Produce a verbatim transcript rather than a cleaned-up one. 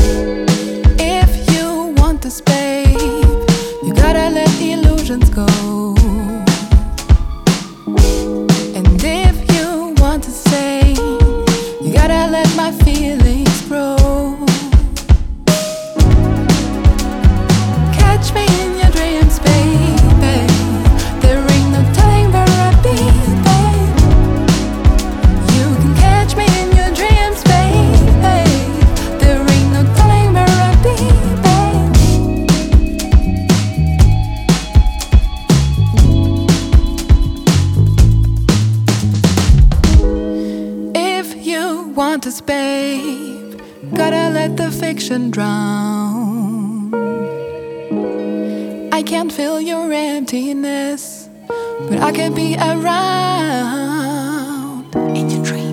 If you want this, babe, you gotta let the illusions go. And if you want to stay, you gotta let my feelings grow. Catch me in your dreams, baby. There ain't no telling where I'll be, babe. You can catch me in your dreams, baby. There ain't no telling where I'll be, babe. If you want this, babe, gotta let the fiction drown. I can't feel your emptiness, but I can be around in your dreams.